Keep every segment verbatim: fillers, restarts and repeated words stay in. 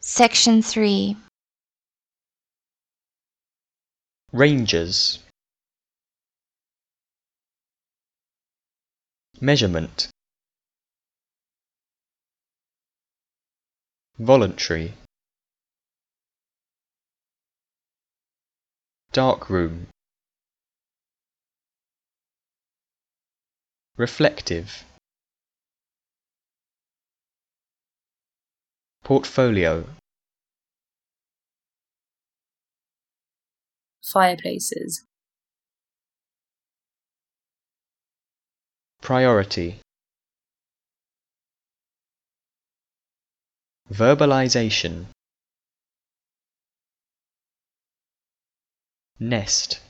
Section three. Ranges. Measurement. Voluntary. Darkroom. Reflective. Portfolio. Fireplaces. Priority. Verbalization. Nest.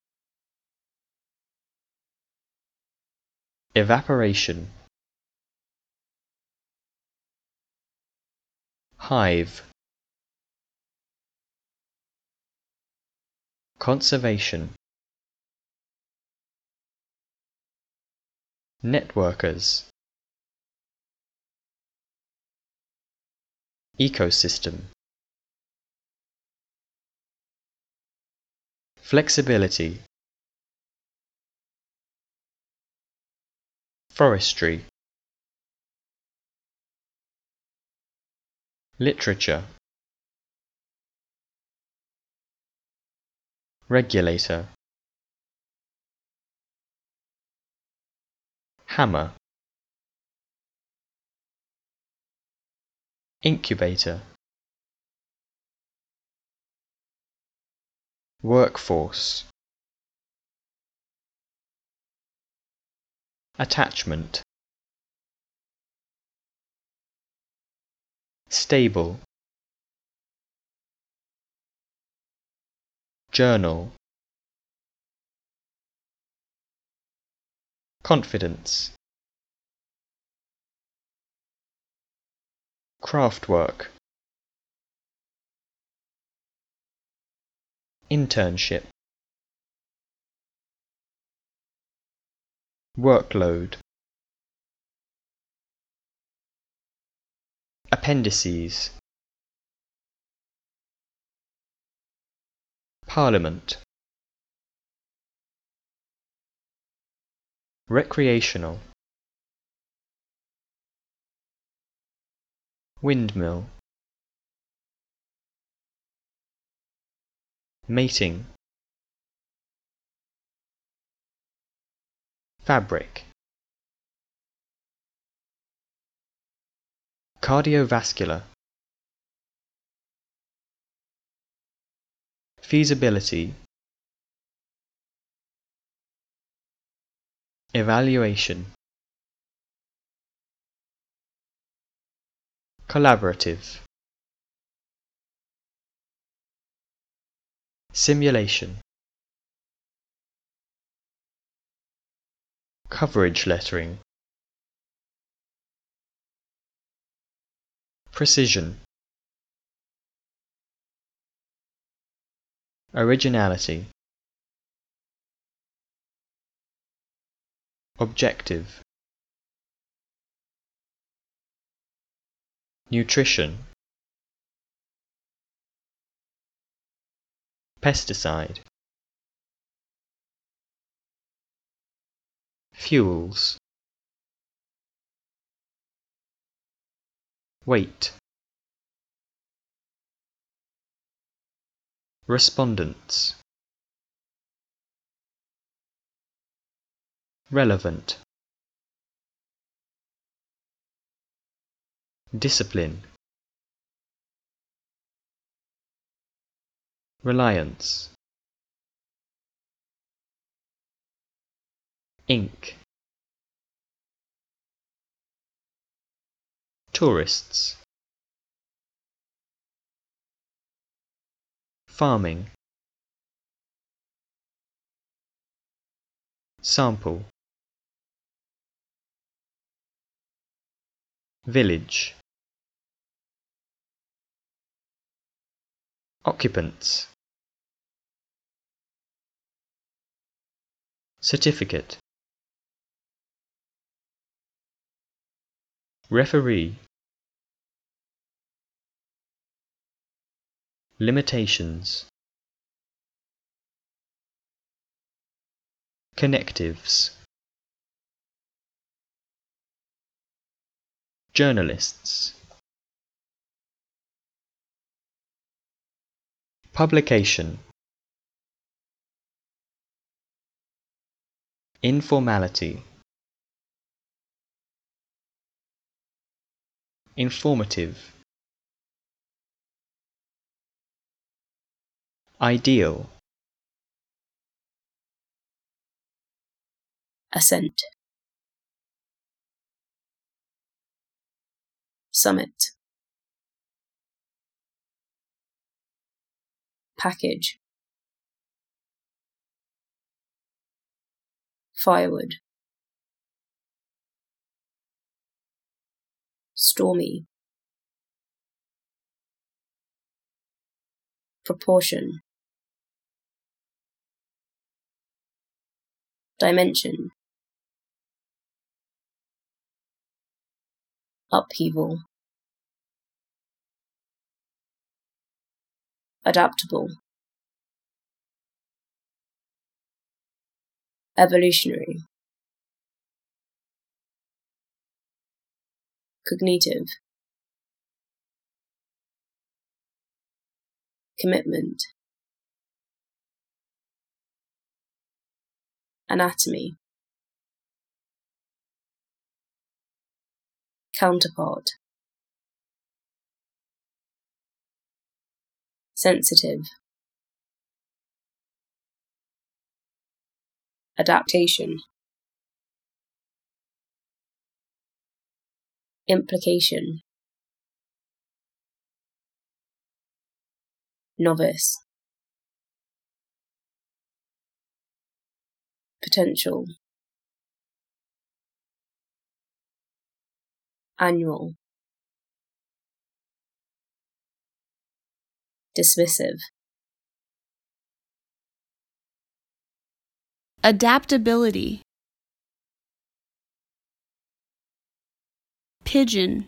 Evaporation. Hive. Conservation. Networkers. Ecosystem. Flexibility. Forestry. Literature. Regulator. Hammer. Incubator. Workforce. Attachment. Stable. Journal. Confidence. Craftwork. Internship. Workload. Appendices. Parliament. Recreational. Windmill. Mating. Fabric. Cardiovascular. Feasibility. Evaluation. Collaborative. Simulation. Coverage lettering. Precision. Originality. Objective. Nutrition. Pesticide. Fuels. Weight. Respondents. Relevant. Discipline. Reliance. Ink. Tourists. Farming. Sample. Village. Occupants. Certificate. Referee. Limitations. Connectives. Journalists. Publication. Informality. Informative. Ideal. Ascent. Summit. Package. Firewood. Stormy. Proportion. Dimension. Upheaval. Adaptable. Evolutionary. Cognitive. Commitment. Anatomy. Counterpart. Sensitive. Adaptation. Implication. Novice. Potential. Annual. Dismissive. Adaptability. Pigeon.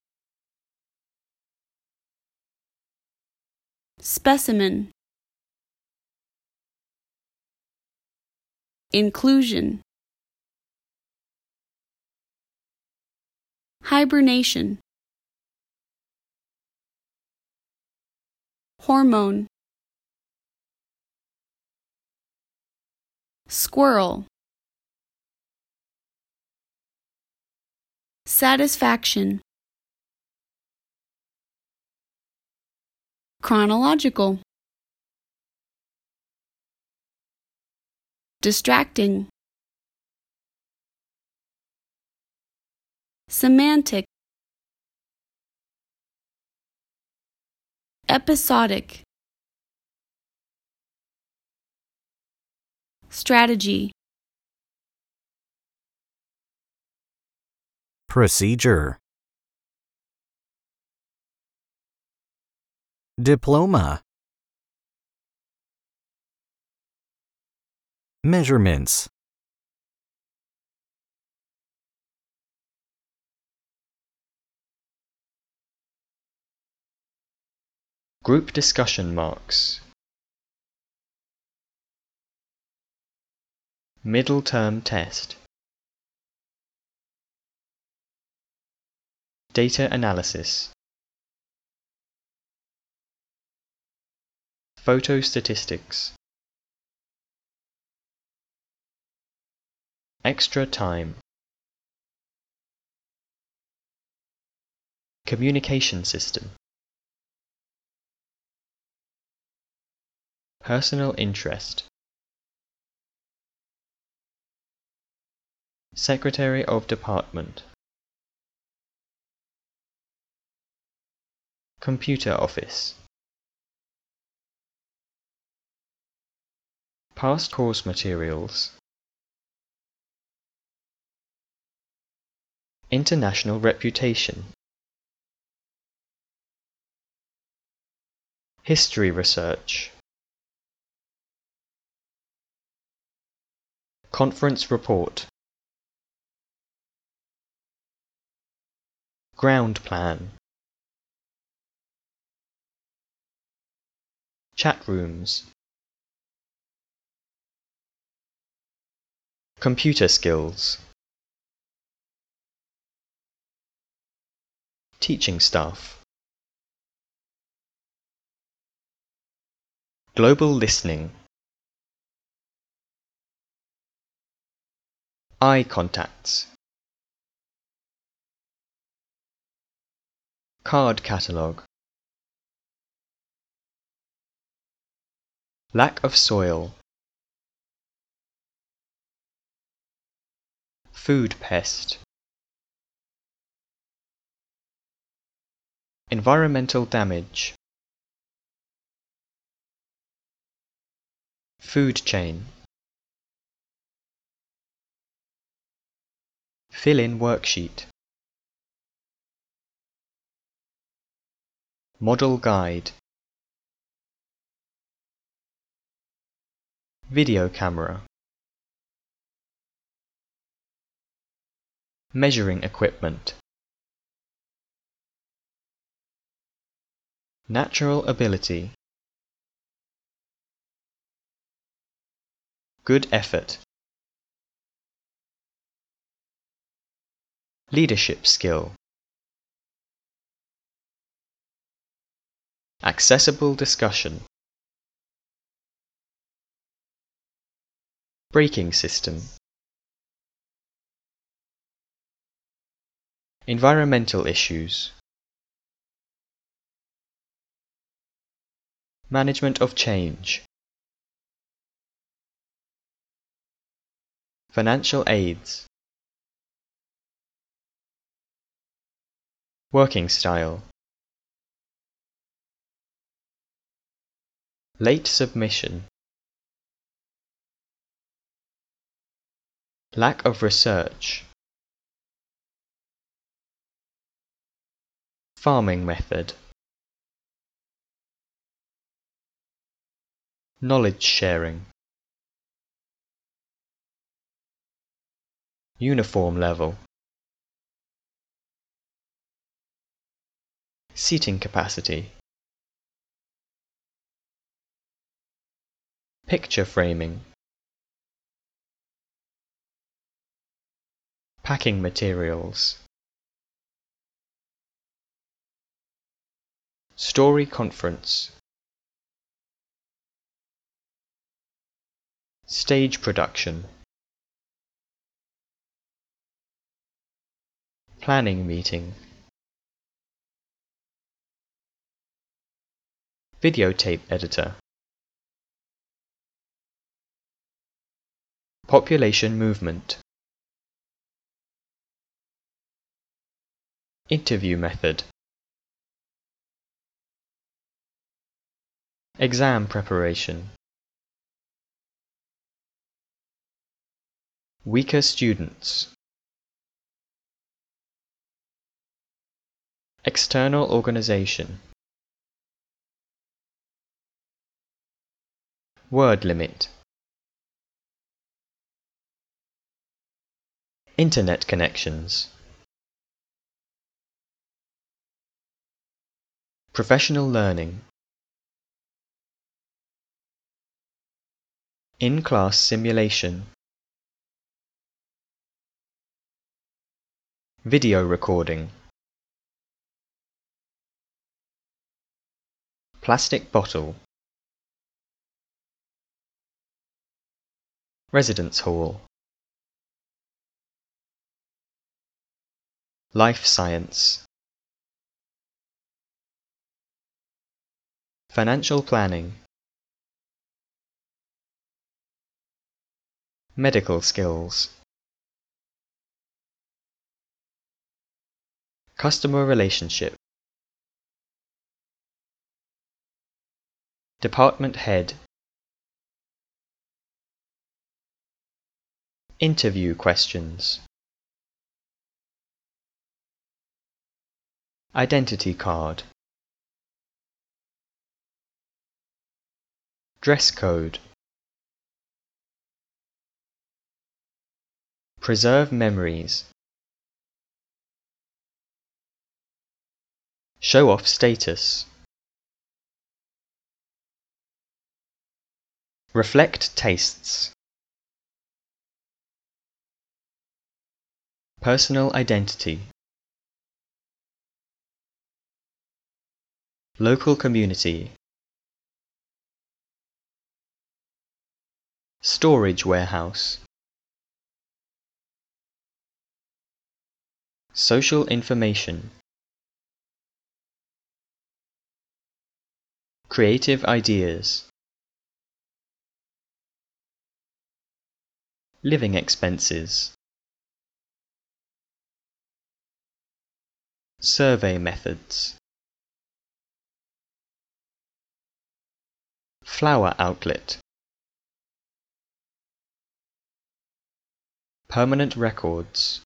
Specimen. Inclusion. Hibernation. Hormone. Squirrel. Satisfaction. Chronological. Distracting. Semantic. Episodic. Strategy. Procedure. Diploma. Measurements. Group discussion marks. Middle term test. Data analysis. Photo statistics. Extra time. Communication system. Personal interest. Secretary of Department. Computer office. Past course materials. International reputation. History research. Conference report. Ground plan. chat rooms, computer skills, teaching staff, global listening, eye contacts, card catalogue, lack of soil, food pest, environmental damage, food chain, fill-in worksheet, model guide, video camera, measuring equipment, natural ability, good effort, leadership skill, accessible discussion, braking system, environmental issues, management of change, financial aids, working style, late submission, lack of research, farming method, knowledge sharing, uniform level, seating capacity, picture framing, packing materials, story conference, stage production, planning meeting, videotape editor, population movement, interview method, exam preparation, weaker students, external organization, word limit, internet connections, professional learning, in-class simulation, video recording, plastic bottle, residence hall, life science, financial planning, medical skills, customer relationship, department head, interview questions, identity card, dress code, preserve memories, show off status, Reflect tastes. Personal identity. Local community. Storage warehouse. Social information. Creative ideas. Living expenses. Survey methods. Flower outlet. Permanent records.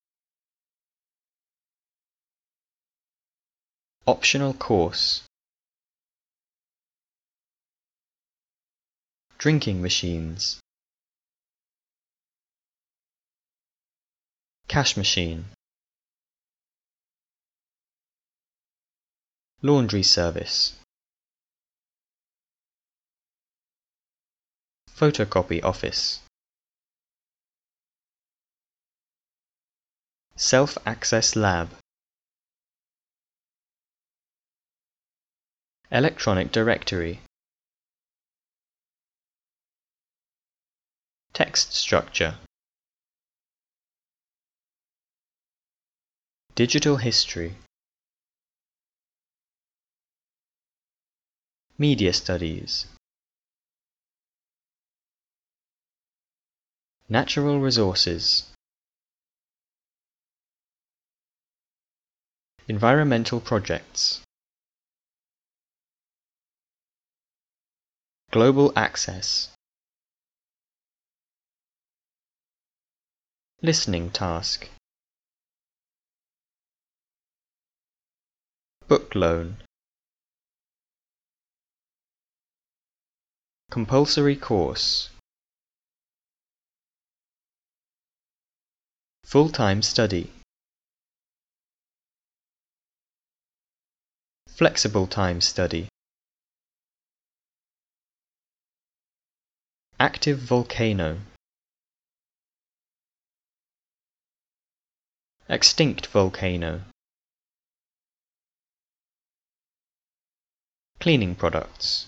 Optional course. Drinking machines. Cash machine. Laundry service. Photocopy office. Self-access lab. Electronic directory. Text structure. Digital history. Media studies. Natural resources. Environmental projects. Global access. Listening task. Book loan. Compulsory course. Full-time study. Flexible time study. Active volcano. Extinct volcano. Cleaning products.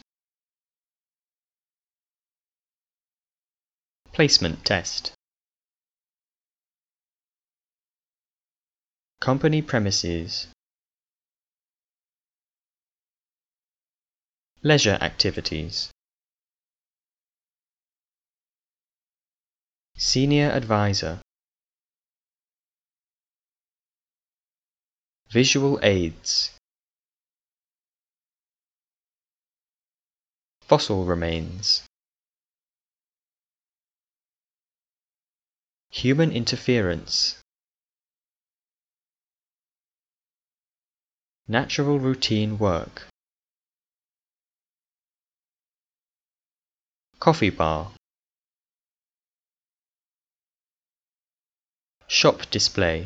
Placement test. Company premises. Leisure activities. Senior advisor. Visual aids. Fossil remains. Human interference. Natural routine work. Coffee bar. Shop display.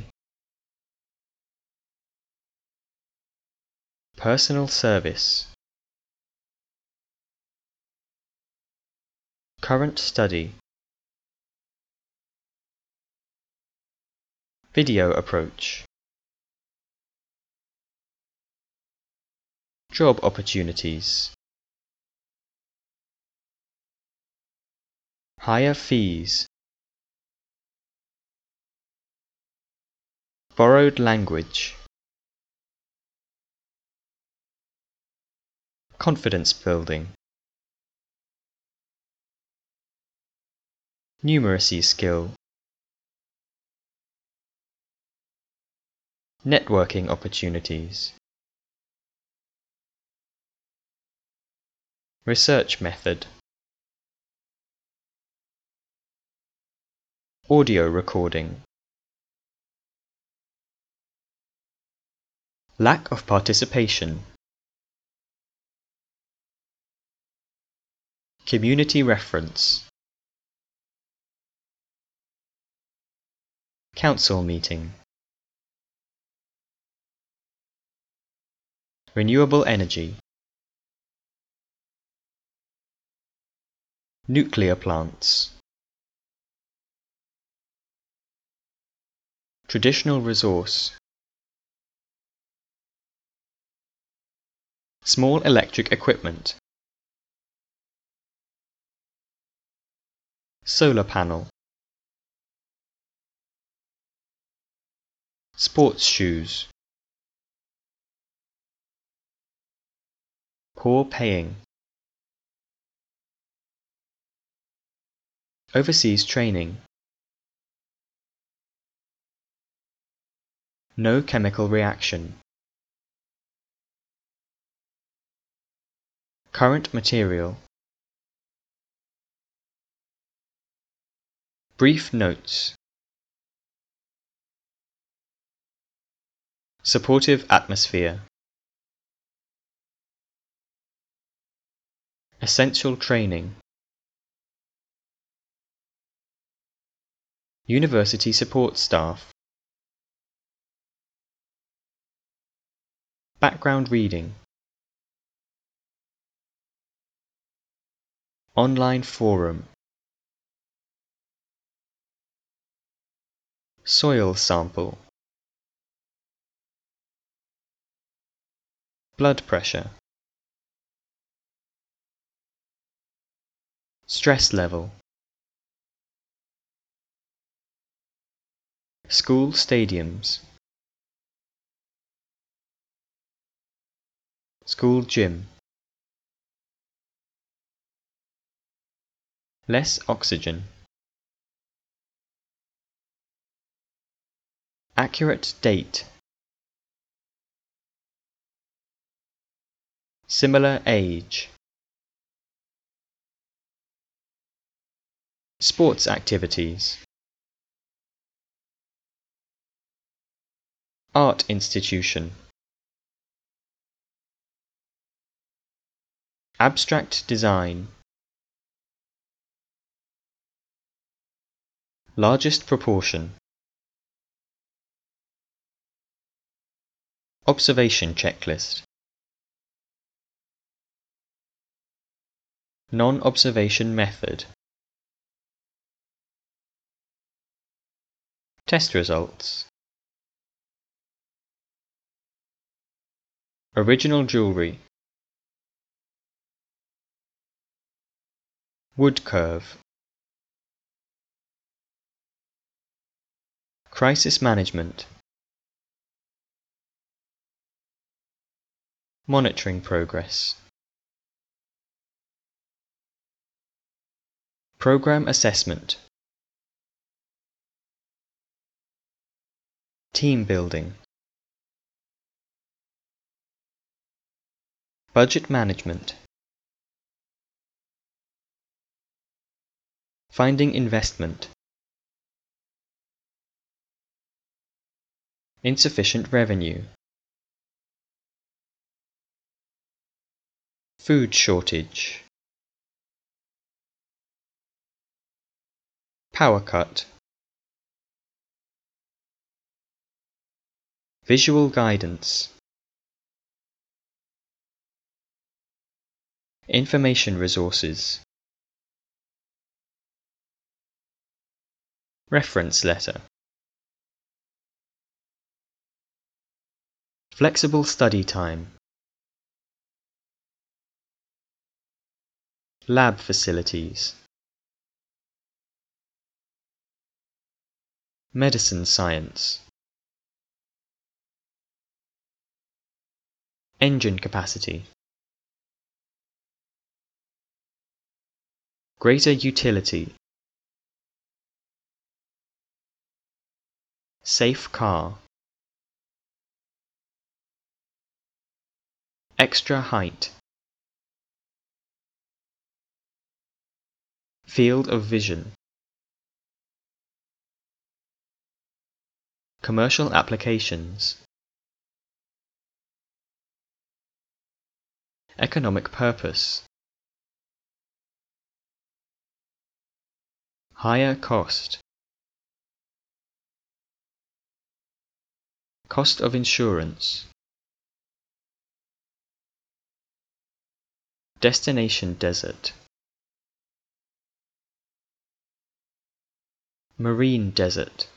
Personal service. Current study. Video approach. Job opportunities. Higher fees. Borrowed language. Confidence building. Numeracy skill. Networking opportunities. Research method. Audio recording. Lack of participation. Community reference. Council meeting. Renewable energy. Nuclear plants. Traditional resource. Small electric equipment. Solar panel. Sports shoes. Poor paying. Overseas training. No chemical reaction. Current material. Brief notes. Supportive atmosphere. Essential training. University support staff. Background reading. Online forum. Soil sample. Blood pressure. Stress level. School stadiums. School gym. Less oxygen. Accurate date. Similar age. Sports activities. Art institution. Abstract design. Largest proportion. Observation checklist. Non-observation method. Test results. Original jewelry. Wood curve. Crisis management. Monitoring progress. Program assessment. Team building. Budget management. Finding investment. Insufficient revenue. Food shortage. Power cut. Visual guidance. Information resources. Reference letter. Flexible study time. Lab facilities. Medicine science. Engine capacity. Greater utility. Safe car. Extra height. Field of vision. Commercial applications. Economic purpose. Higher cost. Cost of insurance. Destination desert. Marine desert.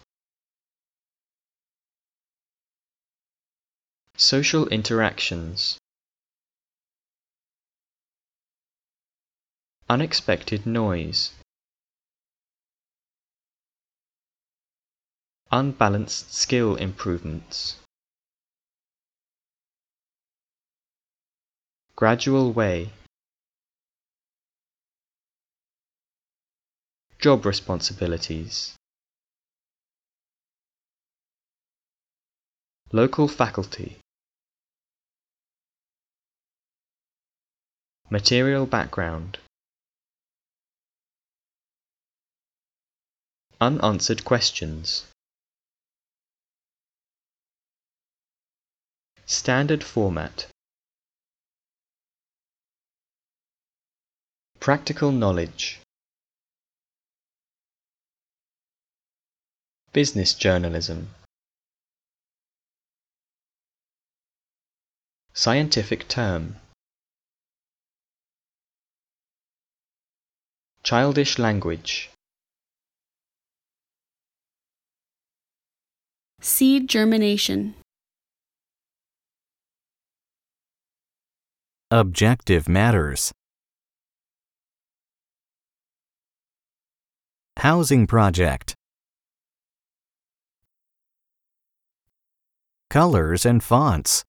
Social interactions. Unexpected noise. Unbalanced skill improvements. Gradual way. Job responsibilities. Local faculty. Material background. Unanswered questions. Standard format. Practical knowledge. Business journalism. Scientific term. Childish language. Seed germination. Objective matters. Housing project. Colors and fonts.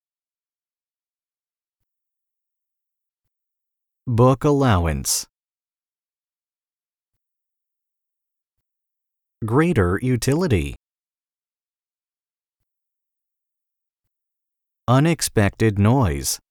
Book allowance. Greater utility. Unexpected noise.